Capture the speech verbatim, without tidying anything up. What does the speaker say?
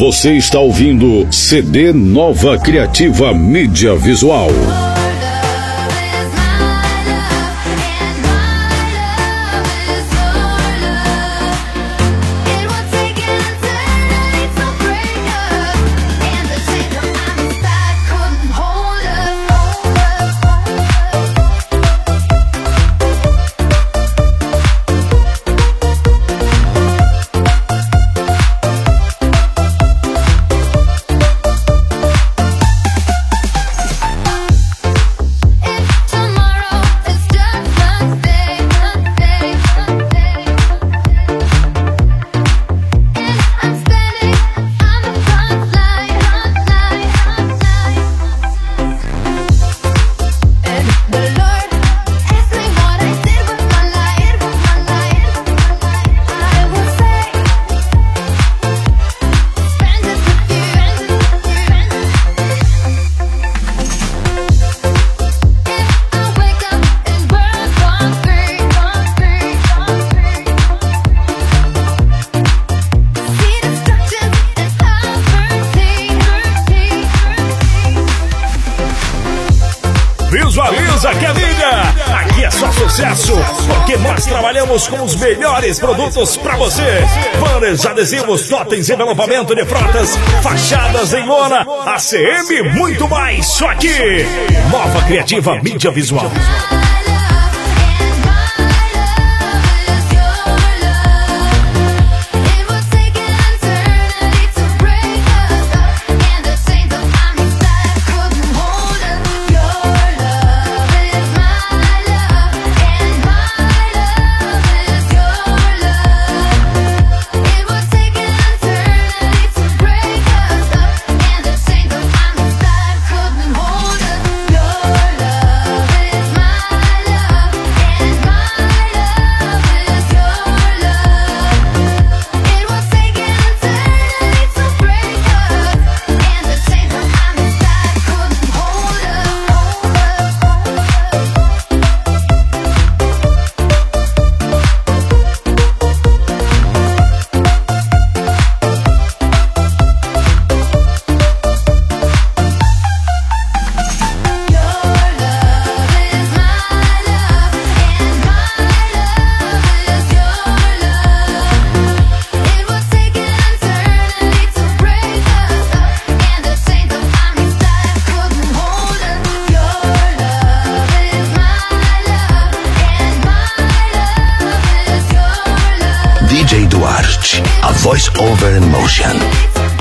Você está ouvindo C D Nova Criativa Mídia Visual. Visualiza que é linda! Aqui é só sucesso, porque nós trabalhamos com os melhores produtos pra você. Banners, adesivos, totens, envelopamento de frotas, fachadas em lona, A C M, muito mais. Só aqui, Nova Criativa Mídia Visual. D J Duarte, a voice over in motion.